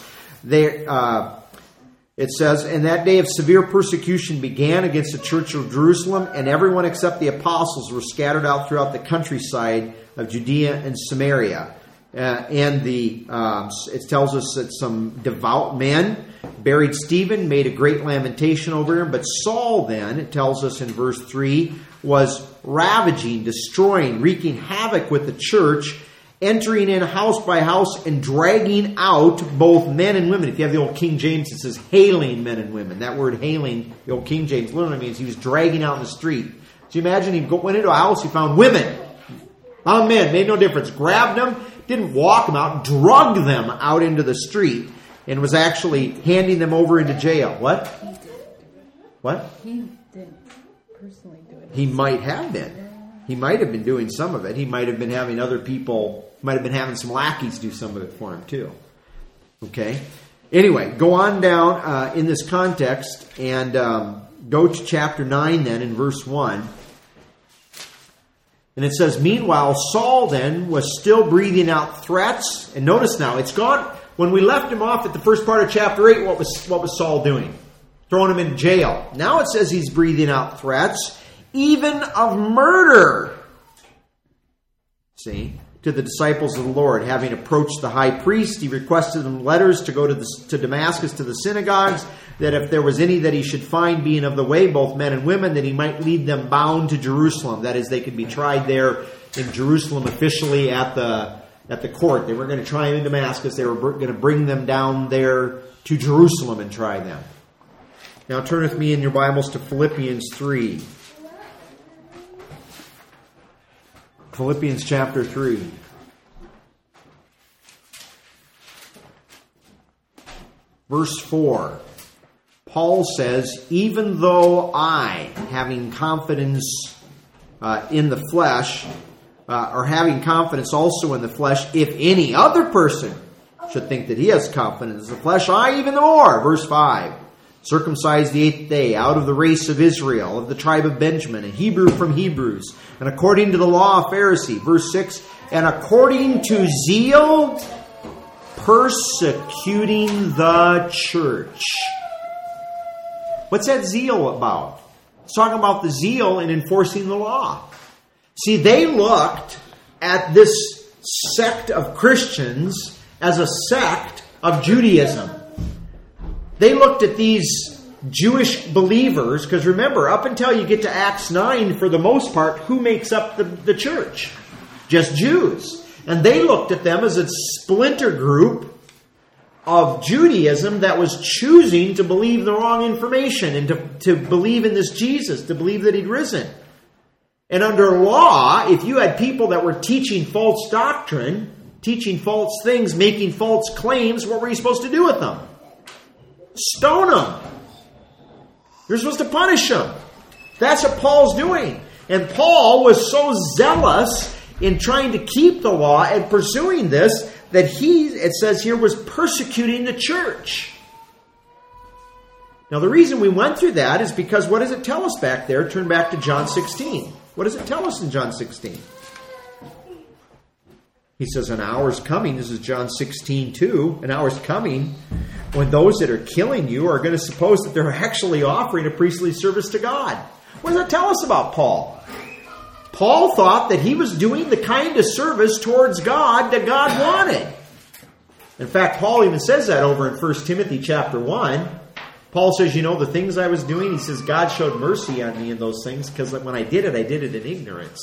It says, and that day of severe persecution began against the church of Jerusalem, and everyone except the apostles were scattered out throughout the countryside of Judea and Samaria. It tells us that some devout men buried Stephen, made a great lamentation over him. But Saul then, it tells us in verse 3, was ravaging, destroying, wreaking havoc with the church, entering in house by house and dragging out both men and women. If you have the old King James, it says hailing men and women. That word hailing, the old King James, literally means he was dragging out in the street. So you imagine he went into a house, he found women, found men, made no difference, grabbed them, didn't walk them out, drugged them out into the street, and was actually handing them over into jail. What? What?
He didn't personally do it.
He might have been. He might have been doing some of it. He might have been having other people, might have been having some lackeys do some of it for him too. Okay? Anyway, go on down in this context and go to chapter 9 then in verse 1. And it says, meanwhile, Saul then was still breathing out threats. And notice now, it's gone. When we left him off at the first part of chapter 8, what was Saul doing? Throwing him in jail. Now it says he's breathing out threats, even of murder. See? To the disciples of the Lord. Having approached the high priest, he requested them letters to go to Damascus to the synagogues, that if there was any that he should find being of the way, both men and women, that he might lead them bound to Jerusalem. That is, they could be tried there in Jerusalem officially at the court. They weren't going to try them in Damascus. They were going to bring them down there to Jerusalem and try them. Now turn with me in your Bibles to Philippians 3. Philippians chapter 3. Verse 4. Paul says, even though I, having confidence in the flesh, or having confidence also in the flesh, if any other person should think that he has confidence in the flesh, I even the more. Verse 5. Circumcised the 8th day, out of the race of Israel, of the tribe of Benjamin, a Hebrew from Hebrews, and according to the law of Pharisee. Verse 6. And according to zeal, persecuting the church. What's that zeal about? It's talking about the zeal in enforcing the law. See, they looked at this sect of Christians as a sect of Judaism. They looked at these Jewish believers, because remember, up until you get to Acts 9, for the most part, who makes up the church? Just Jews. And they looked at them as a splinter group of Judaism that was choosing to believe the wrong information and to believe in this Jesus, to believe that he'd risen. And under law, if you had people that were teaching false doctrine, teaching false things, making false claims, what were you supposed to do with them? Stone them. You're supposed to punish them. That's what Paul's doing. And Paul was so zealous in trying to keep the law and pursuing this that he, it says here, was persecuting the church. Now the reason we went through that is because what does it tell us back there? Turn back to John 16. What does it tell us in John 16? He says, an hour's coming, this is John 16:2, an hour's coming when those that are killing you are going to suppose that they're actually offering a priestly service to God. What does that tell us about Paul? Paul thought that he was doing the kind of service towards God that God wanted. In fact, Paul even says that over in 1 Timothy chapter 1. Paul says, the things I was doing, he says, God showed mercy on me in those things because when I did it in ignorance.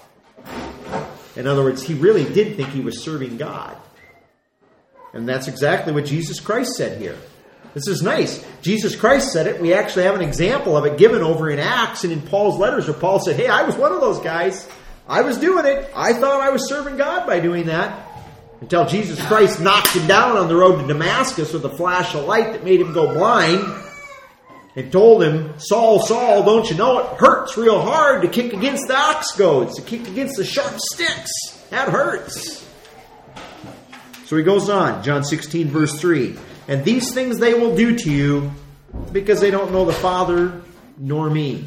In other words, he really did think he was serving God. And that's exactly what Jesus Christ said here. This is nice. Jesus Christ said it. We actually have an example of it given over in Acts and in Paul's letters where Paul said, hey, I was one of those guys. I was doing it. I thought I was serving God by doing that. Until Jesus Christ knocked him down on the road to Damascus with a flash of light that made him go blind. And told him, Saul, Saul, don't you know it hurts real hard to kick against the ox goads, to kick against the sharp sticks. That hurts. So he goes on, John 16, verse 3. And these things they will do to you because they don't know the Father nor me.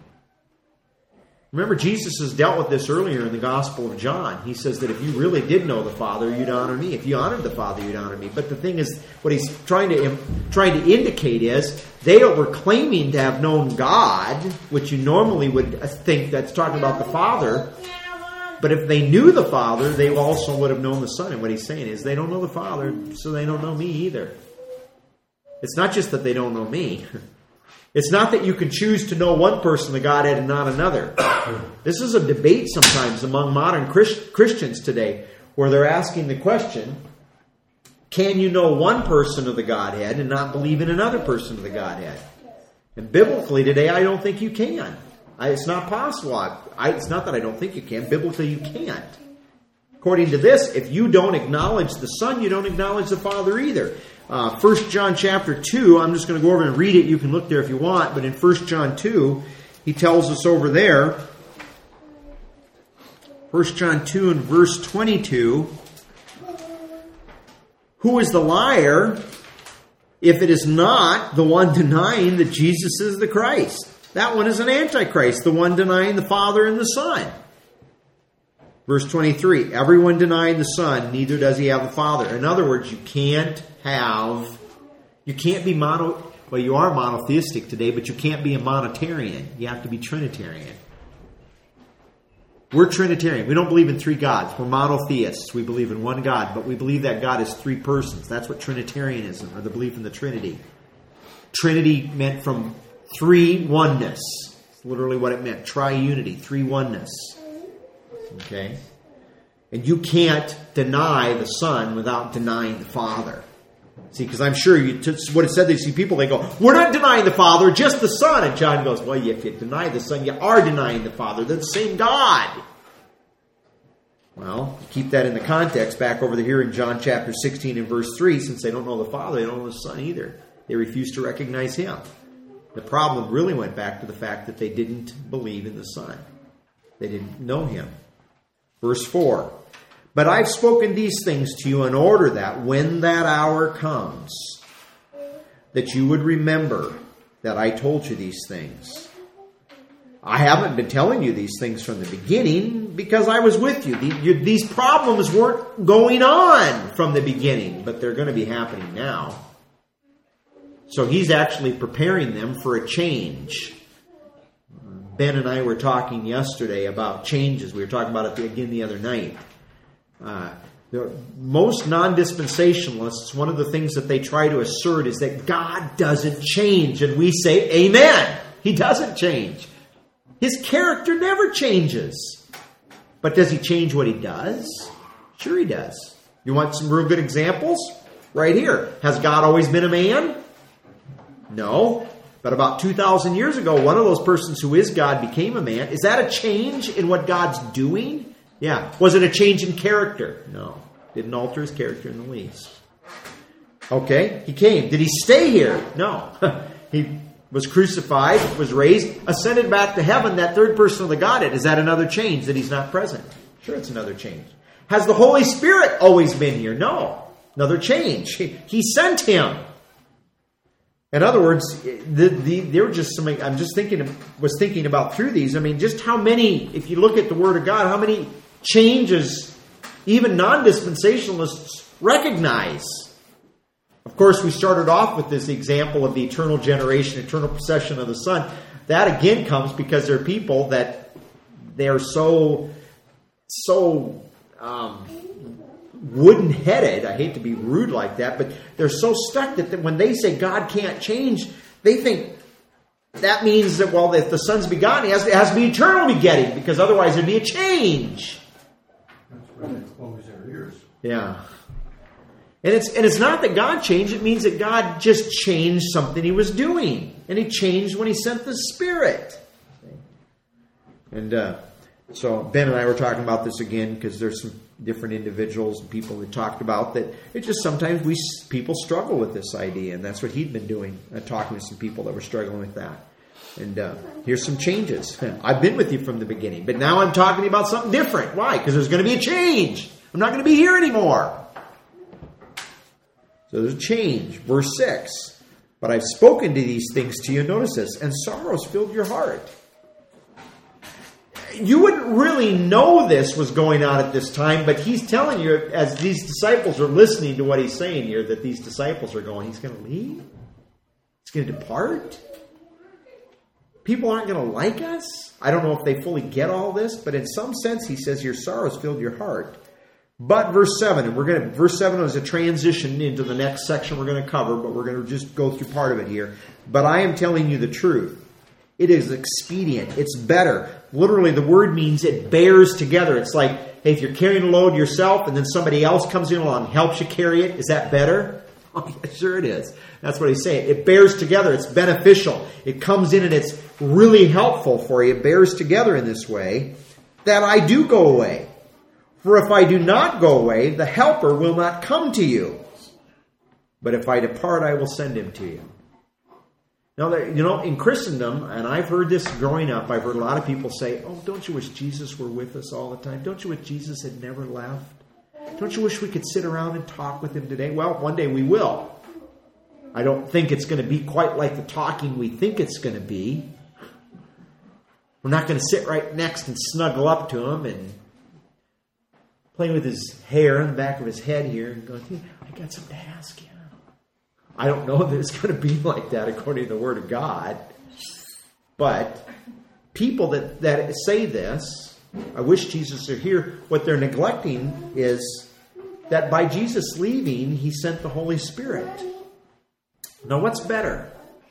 Remember, Jesus has dealt with this earlier in the Gospel of John. He says that if you really did know the Father, you'd honor me. If you honored the Father, you'd honor me. But the thing is, what he's trying to indicate is they were claiming to have known God, which you normally would think that's talking about the Father. But if they knew the Father, they also would have known the Son. And what he's saying is they don't know the Father, so they don't know me either. It's not just that they don't know me. It's not that you can choose to know one person, the Godhead, and not another. This is a debate sometimes among modern Christians today, where they're asking the question, can you know one person of the Godhead and not believe in another person of the Godhead? And biblically today, I don't think you can. It's not possible. It's not that I don't think you can. Biblically, you can't. According to this, if you don't acknowledge the Son, you don't acknowledge the Father either. 1 John chapter 2, I'm just going to go over and read it. You can look there if you want. But in 1 John 2, he tells us over there, 1 John 2 and verse 22, who is the liar if it is not the one denying that Jesus is the Christ? That one is an antichrist, the one denying the Father and the Son. Verse 23, everyone denying the Son, neither does he have the Father. In other words, you can't be you are monotheistic today, but you can't be a monitarian. You have to be Trinitarian. We're Trinitarian. We don't believe in three gods. We're monotheists. We believe in one God, but we believe that God is three persons. That's what Trinitarianism, or the belief in the Trinity. Trinity meant from three oneness. It's literally what it meant. Triunity, three oneness. Okay? And you can't deny the Son without denying the Father. See, because I'm sure what it said, they see people, they go, we're not denying the Father, just the Son. And John goes, well, if you deny the Son, you are denying the Father. They're the same God. Well, keep that in the context back over here in John chapter 16 and verse 3. Since they don't know the Father, they don't know the Son either. They refused to recognize him. The problem really went back to the fact that they didn't believe in the Son. They didn't know him. Verse 4. But I've spoken these things to you in order that when that hour comes, that you would remember that I told you these things. I haven't been telling you these things from the beginning because I was with you. These problems weren't going on from the beginning, but they're going to be happening now. So he's actually preparing them for a change. Ben and I were talking yesterday about changes. We were talking about it again the other night. Most non-dispensationalists, one of the things that they try to assert is that God doesn't change. And we say, amen. He doesn't change. His character never changes. But does he change what he does? Sure he does. You want some real good examples? Right here. Has God always been a man? No. But about 2,000 years ago, one of those persons who is God became a man. Is that a change in what God's doing? Yeah. Was it a change in character? No. Didn't alter his character in the least. Okay. He came. Did he stay here? No. He was crucified, was raised, ascended back to heaven, that third person of the Godhead. Is that another change that he's not present? Sure, it's another change. Has the Holy Spirit always been here? No. Another change. He sent him. In other words, there were just some. I'm just was thinking about through these. I mean, just how many, if you look at the Word of God, how many changes even non-dispensationalists recognize. Of course, we started off with this example of the eternal generation, eternal procession of the Son. That again comes because there are people that they're so wooden-headed. I hate to be rude like that, but they're so stuck that when they say God can't change, they think that means that, well, if the Son's begotten, it has to be eternal begetting, because otherwise there'd be a change.
That's where they close their ears.
Yeah. And it's not that God changed, it means that God just changed something he was doing. And he changed when he sent the Spirit. And so Ben and I were talking about this again because there's some different individuals and people that talked about that. It just sometimes people struggle with this idea, and that's what he'd been doing, talking with some people that were struggling with that. And here's some changes. I've been with you from the beginning, but now I'm talking about something different. Why? Because there's going to be a change. I'm not going to be here anymore. So there's a change. Verse 6. But I've spoken to these things to you, notice this, and sorrows filled your heart. You wouldn't really know this was going on at this time, but he's telling you, as these disciples are listening to what he's saying here, that these disciples are going, he's going to leave? He's going to depart? People aren't going to like us? I don't know if they fully get all this, but in some sense he says your sorrows filled your heart. But verse 7, and verse 7 is a transition into the next section we're going to cover, but we're going to just go through part of it here. But I am telling you the truth. It is expedient. It's better. Literally, the word means it bears together. It's like, hey, if you're carrying a load yourself and then somebody else comes in along and helps you carry it, is that better? Oh, yeah, sure it is. That's what he's saying. It bears together. It's beneficial. It comes in and it's really helpful for you. It bears together in this way that I do go away. For if I do not go away, the Helper will not come to you. But if I depart, I will send him to you. Now, in Christendom, and I've heard this growing up, I've heard a lot of people say, oh, don't you wish Jesus were with us all the time? Don't you wish Jesus had never left? Don't you wish we could sit around and talk with him today? Well, one day we will. I don't think it's going to be quite like the talking we think it's going to be. We're not going to sit right next and snuggle up to him and play with his hair in the back of his head here and go, hey, I got something to ask you. I don't know that it's going to be like that according to the Word of God. But people that say this, I wish Jesus were here, what they're neglecting is that by Jesus leaving, he sent the Holy Spirit. Now, what's better?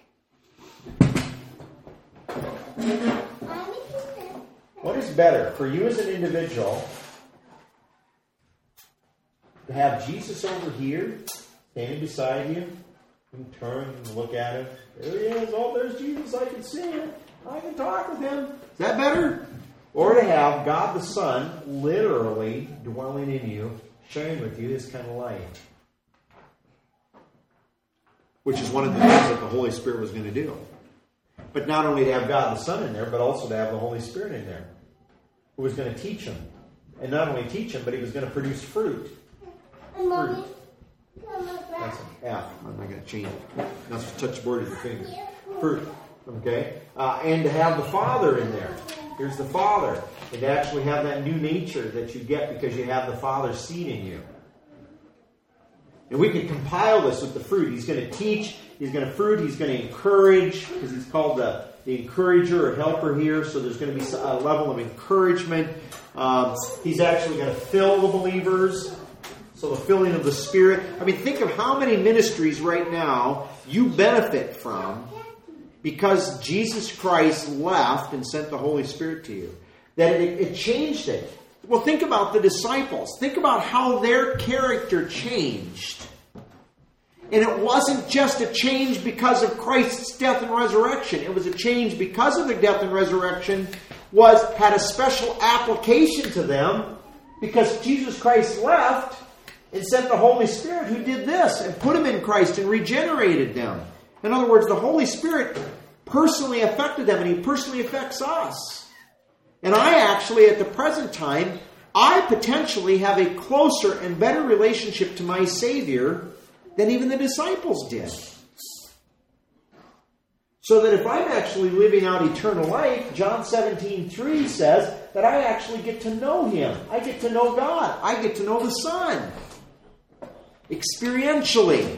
What is better for you as an individual to have Jesus over here, standing beside you, and turn and look at him? There he is. Oh, there's Jesus. I can see him. I can talk with him. Is that better? Or to have God the Son literally dwelling in you, sharing with you this kind of life? which is one of the things that the Holy Spirit was going to do. But not only to have God the Son in there, but also to have the Holy Spirit in there, who was going to teach him. And not only teach him, but he was going to produce fruit. Fruit. That's an F. I'm not going to change it. Not to touch the board with your fingers. Fruit. Okay? And to have the Father in there. Here's the Father. And to actually have that new nature that you get because you have the Father's seed in you. And we could compile this with the fruit. He's going to teach, he's going to fruit, he's going to encourage, because he's called the encourager or helper here, so there's going to be a level of encouragement. He's actually going to fill the believers, so the filling of the Spirit. I mean, think of how many ministries right now you benefit from because Jesus Christ left and sent the Holy Spirit to you. That it changed it. Well, think about the disciples. Think about how their character changed. And it wasn't just a change because of Christ's death and resurrection. It was a change because of the death and resurrection had a special application to them because Jesus Christ left and sent the Holy Spirit who did this and put them in Christ and regenerated them. In other words, the Holy Spirit personally affected them and He personally affects us. And I actually, at the present time, I potentially have a closer and better relationship to my Savior than even the disciples did. So that if I'm actually living out eternal life, John 17:3 says that I actually get to know Him. I get to know God. I get to know the Son. Experientially.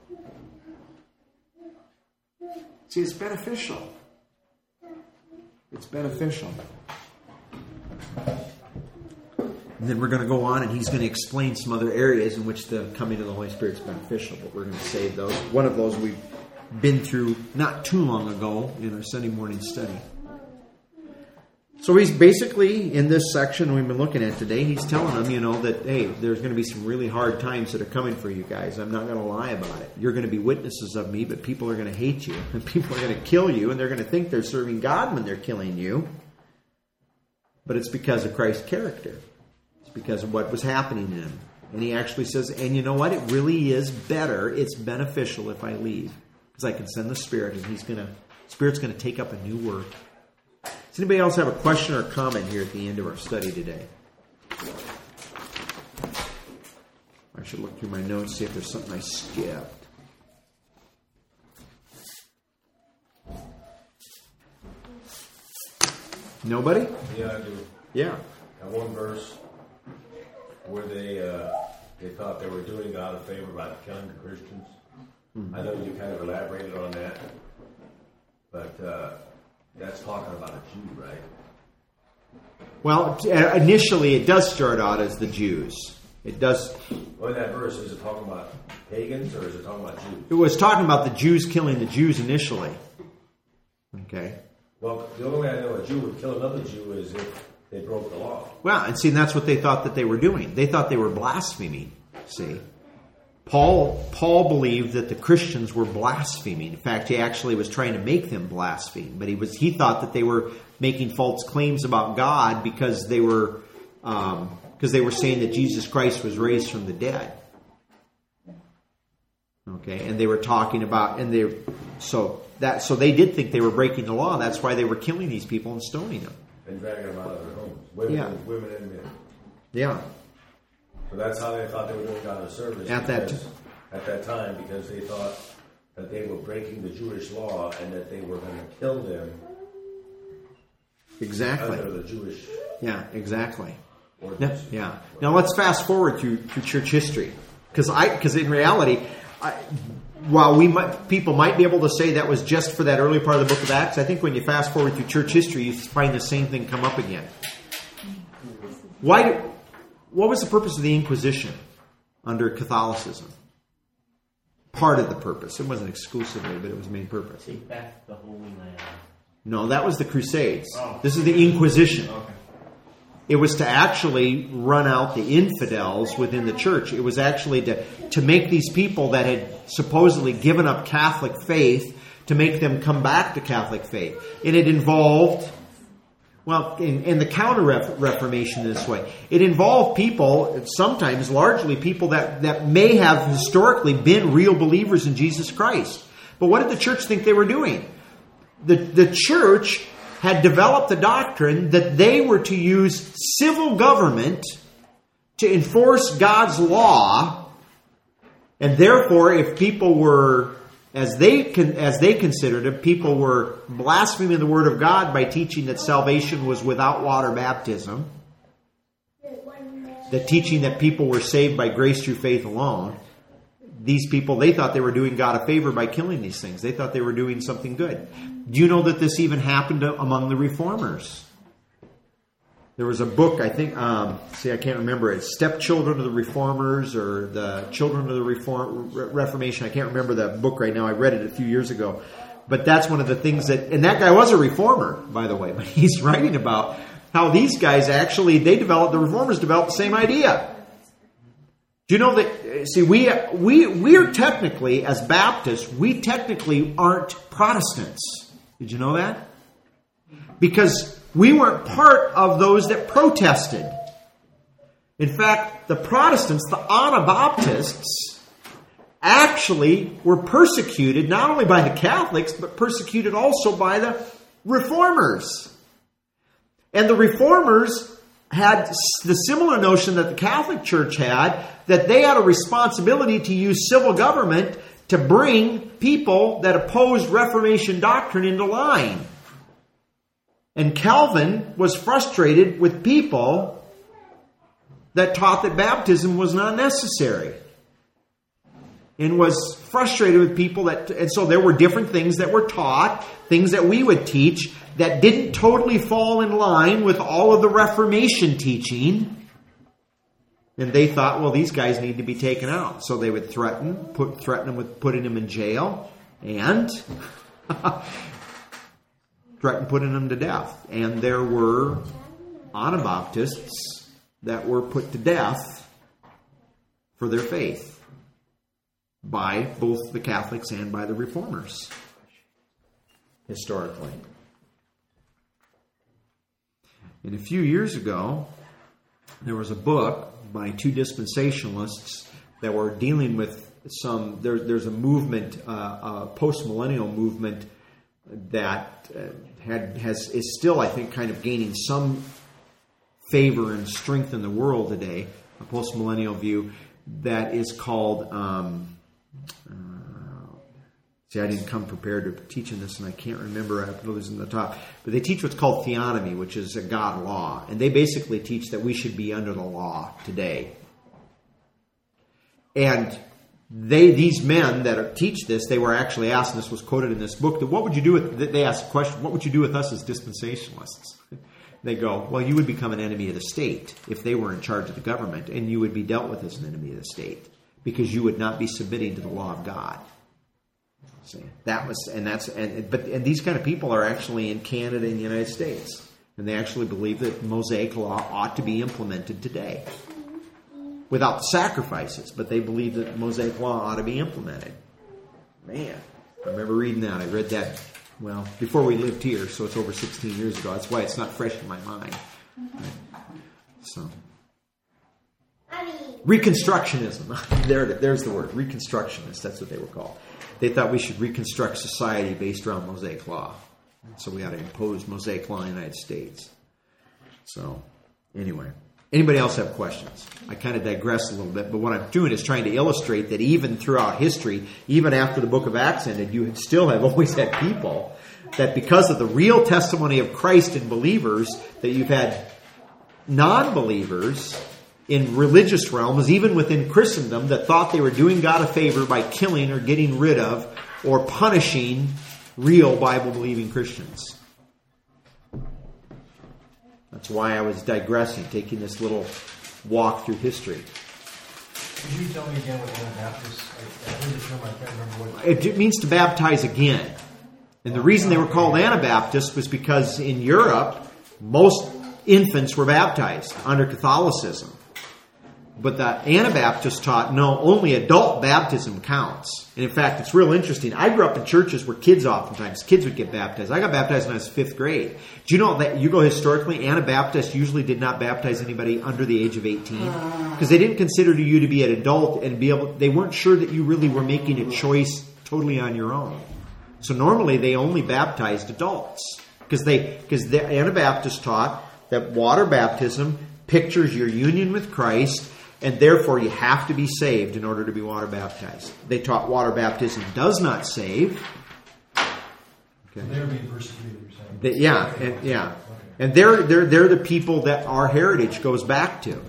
See, it's beneficial. It's beneficial. And then we're going to go on and he's going to explain some other areas in which the coming of the Holy Spirit is beneficial. But we're going to save those. One of those we've been through not too long ago in our Sunday morning study. So he's basically, in this section we've been looking at today, he's telling them, that, hey, there's going to be some really hard times that are coming for you guys. I'm not going to lie about it. You're going to be witnesses of me, but people are going to hate you. And people are going to kill you, and they're going to think they're serving God when they're killing you. But it's because of Christ's character. It's because of what was happening in him. And he actually says, and you know what? It really is better. It's beneficial if I leave. Because I can send the Spirit, and Spirit's going to take up a new work. Does anybody else have a question or comment here at the end of our study today? I should look through my notes, see if there's something I skipped. Nobody?
Yeah, I do.
Yeah.
That one verse where they thought they were doing God a favor by killing the Christians. Mm-hmm. I know you kind of elaborated on that, but that's talking about a Jew, right?
Well, initially it does start out as the Jews. It does.
Well, in that verse, is it talking about pagans or is it talking about Jews?
It was talking about the Jews killing the Jews initially. Okay.
Well, the only way I know a Jew would kill another Jew is if they broke the law.
Well, and see, that's what they thought that they were doing. They thought they were blaspheming. See, Paul believed that the Christians were blaspheming. In fact, he actually was trying to make them blaspheme. But he thought that they were making false claims about God because they were saying that Jesus Christ was raised from the dead. Okay, and they were talking about so they did think they were breaking the law. That's why they were killing these people and stoning them.
And dragging them out of their homes. Women and men.
Yeah.
So that's how they thought they were doing God a service. At that time, because they thought that they were breaking the Jewish law and that they were going to kill them.
Exactly.
Under the Jewish.
Yeah, exactly.
Ordinance.
Yeah. Now let's fast forward through church history. Because in reality, while people might be able to say that was just for that early part of the book of Acts, I think when you fast forward through church history, you find the same thing come up again. What was the purpose of the Inquisition under Catholicism? Part of the purpose. It wasn't exclusively, but it was the main purpose.
Take back the Holy Land.
No, that was the Crusades.
Oh.
This is the Inquisition.
Okay.
It was to actually run out the infidels within the church. It was actually to make these people that had supposedly given up Catholic faith, to make them come back to Catholic faith. And it involved Well, in the Counter-Reformation this way, it involved people, sometimes largely people that may have historically been real believers in Jesus Christ. But what did the church think they were doing? The church had developed the doctrine that they were to use civil government to enforce God's law, and therefore, if people were, as they considered it, people were blaspheming the Word of God by teaching that salvation was without water baptism, the teaching that people were saved by grace through faith alone. These people, they thought they were doing God a favor by killing these things. They thought they were doing something good. Do you know that this even happened among the Reformers? There was a book, I think, I can't remember it, Stepchildren of the Reformers or the Children of the Reformation. I can't remember that book right now. I read it a few years ago. But that's one of the things and that guy was a reformer, by the way, but he's writing about how these guys actually, the Reformers developed the same idea. Do you know that, see, we're technically, as Baptists, we technically aren't Protestants. Did you know that? Because we weren't part of those that protested. In fact, the Protestants, the Anabaptists, actually were persecuted not only by the Catholics, but persecuted also by the Reformers. And the Reformers had the similar notion that the Catholic Church had, that they had a responsibility to use civil government to bring people that opposed Reformation doctrine into line. And Calvin was frustrated with people that taught that baptism was not necessary. And was frustrated with people and so there were different things that were taught, things that we would teach that didn't totally fall in line with all of the Reformation teaching. And they thought, well, these guys need to be taken out. So they would threaten them with putting them in jail and threaten putting them to death. And there were Anabaptists that were put to death for their faith by both the Catholics and by the Reformers, historically. And a few years ago, there was a book by two dispensationalists that were dealing with there's a movement, a post-millennial movement that is still, I think, kind of gaining some favor and strength in the world today, a post-millennial view that is called, I didn't come prepared to teaching this, and I can't remember, I put this in the top, but they teach what's called theonomy, which is a God law, and they basically teach that we should be under the law today. And these men that teach this, they were actually asked, and this was quoted in this book, that what would you do they asked the question, what would you do with us as dispensationalists? They go, well, you would become an enemy of the state if they were in charge of the government, and you would be dealt with as an enemy of the state because you would not be submitting to the law of God. See, but these kind of people are actually in Canada and the United States, and they actually believe that Mosaic law ought to be implemented today without the sacrifices, but they believe that Mosaic law ought to be implemented. Man, I remember reading that. I read that, well, before we lived here, so it's over 16 years ago. That's why it's not fresh in my mind. So, Reconstructionism. There's the word. Reconstructionists. That's what they were called. They thought we should reconstruct society based around Mosaic law. So we ought to impose Mosaic law in the United States. So, anyway. Anybody else have questions? I kind of digress a little bit, but what I'm doing is trying to illustrate that even throughout history, even after the book of Acts ended, you still have always had people that because of the real testimony of Christ in believers, that you've had non-believers in religious realms, even within Christendom, that thought they were doing God a favor by killing or getting rid of or punishing real Bible-believing Christians. That's why I was digressing, taking this little walk through history.
Could you tell me again what Anabaptist? I heard the term, I can't remember what
it means to baptize again. And the reason they were called Anabaptists was because in Europe, most infants were baptized under Catholicism. But the Anabaptists taught, no, only adult baptism counts. And in fact, it's real interesting. I grew up in churches where kids would get baptized. I got baptized when I was 5th grade. Do you know that you go historically, Anabaptists usually did not baptize anybody under the age of 18? Because they didn't consider you to be an adult and they weren't sure that you really were making a choice totally on your own. So normally they only baptized adults. Because the Anabaptists taught that water baptism pictures your union with Christ, and therefore you have to be saved in order to be water baptized. They taught water baptism does not save. Okay.
They're being persecuted, you're saying?
And they're the people that our heritage goes back to.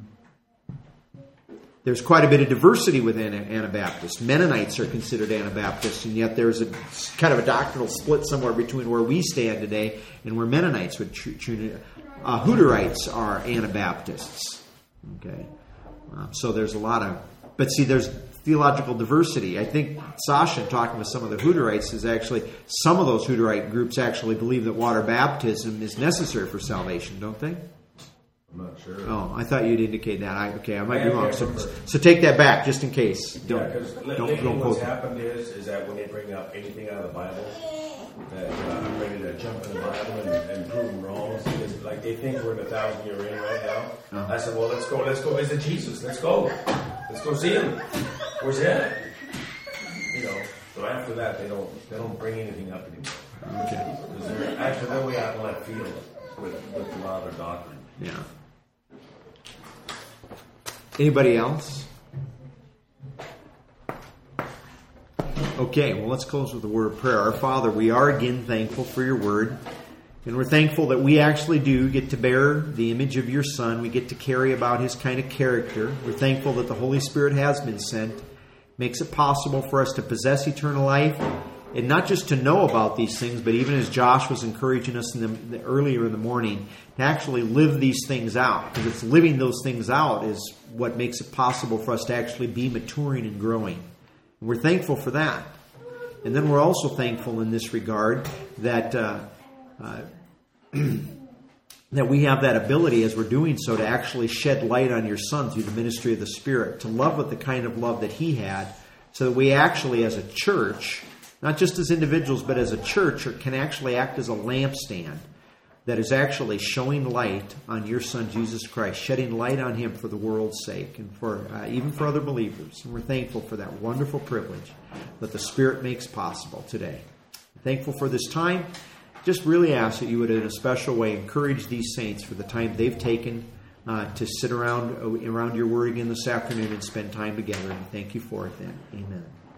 There's quite a bit of diversity within Anabaptists. Mennonites are considered Anabaptists, and yet there's a kind of a doctrinal split somewhere between where we stand today and where Mennonites would Hutterites are Anabaptists. Okay. So there's a lot of... But see, there's theological diversity. I think Sasha, talking with some of the Hutterites, is actually... Some of those Hutterite groups actually believe that water baptism is necessary for salvation, don't they?
I'm not sure.
Oh, I thought you'd indicate that. I might be wrong. So take that back, just in case.
Because what's happened is that when they bring up anything out of the Bible, that I'm ready to jump in the Bible and prove them wrong. Because, like, they think we're in 1,000-year reign right now. Uh-huh. I said, well, let's go visit Jesus. Let's go see him. Where's he at? So after that, they don't bring anything up anymore.
Okay.
Because they're actually way out in left field with a lot of their doctrine.
Yeah. Anybody else? Okay, well, let's close with a word of prayer. Our Father, we are again thankful for your word. And we're thankful that we actually do get to bear the image of your Son. We get to carry about his kind of character. We're thankful that the Holy Spirit has been sent. Makes it possible for us to possess eternal life. And not just to know about these things, but even as Josh was encouraging us earlier in the morning, to actually live these things out. Because it's living those things out is what makes it possible for us to actually be maturing and growing. And we're thankful for that. And then we're also thankful in this regard that that we have that ability as we're doing so to actually shed light on your Son through the ministry of the Spirit, to love with the kind of love that he had, so that we actually as a church, not just as individuals, but as a church, can actually act as a lampstand that is actually showing light on your Son, Jesus Christ, shedding light on him for the world's sake and for even for other believers. And we're thankful for that wonderful privilege that the Spirit makes possible today. Thankful for this time. Just really ask that you would, in a special way, encourage these saints for the time they've taken to sit around your Word again this afternoon and spend time together. And thank you for it then. Amen.